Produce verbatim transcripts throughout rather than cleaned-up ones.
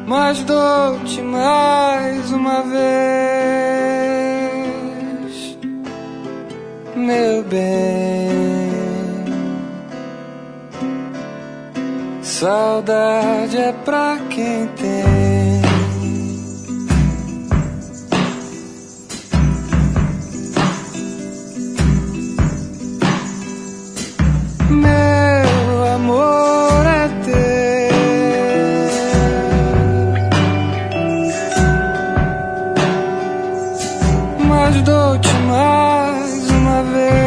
mas dou-te mais uma vez, meu bem. Saudade é pra quem tem. Meu amor é teu, mas dou-te mais uma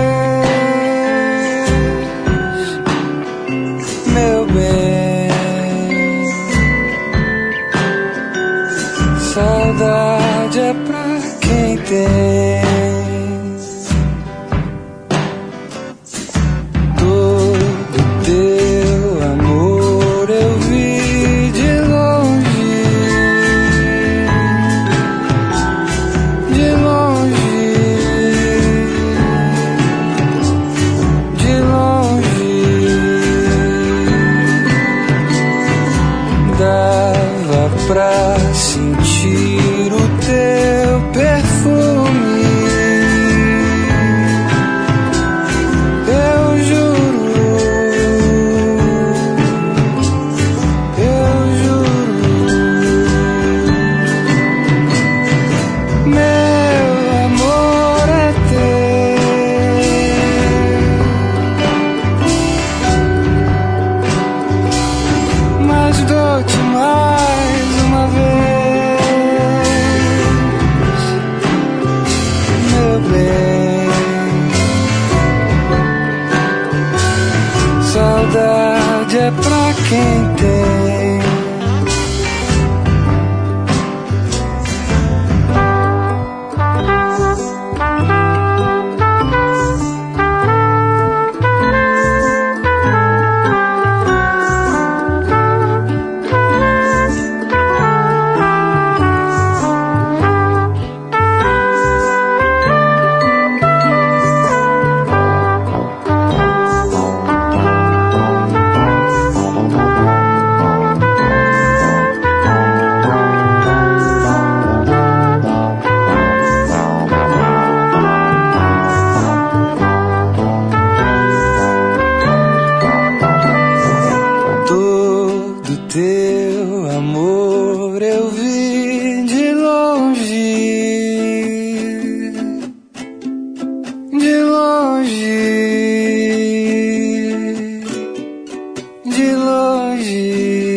vez, meu bem. Saudade é pra quem tem. Pra sentir o teu perfume, eu juro, eu juro, meu amor é teu, mas dou-te mais uma vez, meu bem. Saudade é pra quem tem. Teu amor eu vi de longe, de longe, de longe.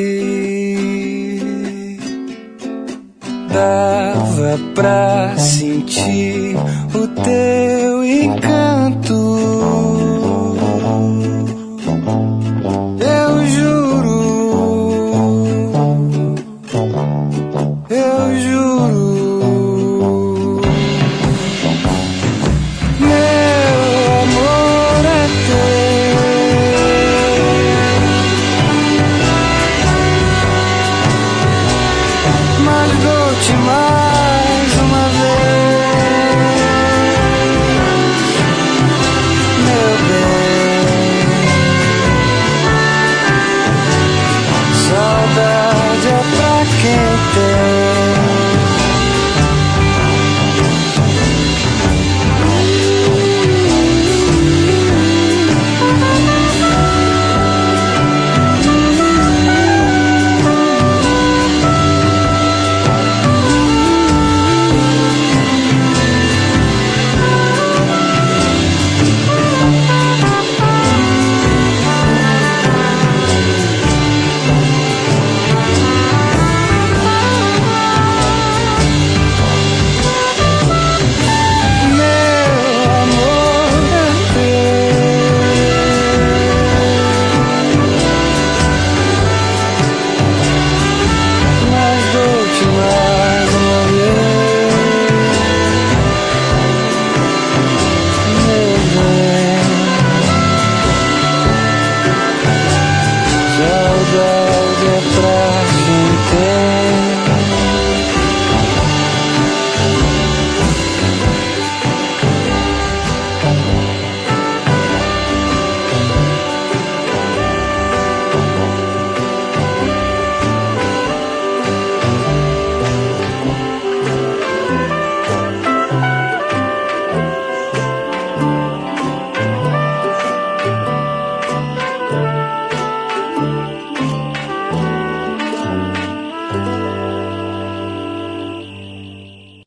Dava pra sentir o teu encanto. Eu juro, eu juro, meu amor é teu, mas dou-te mais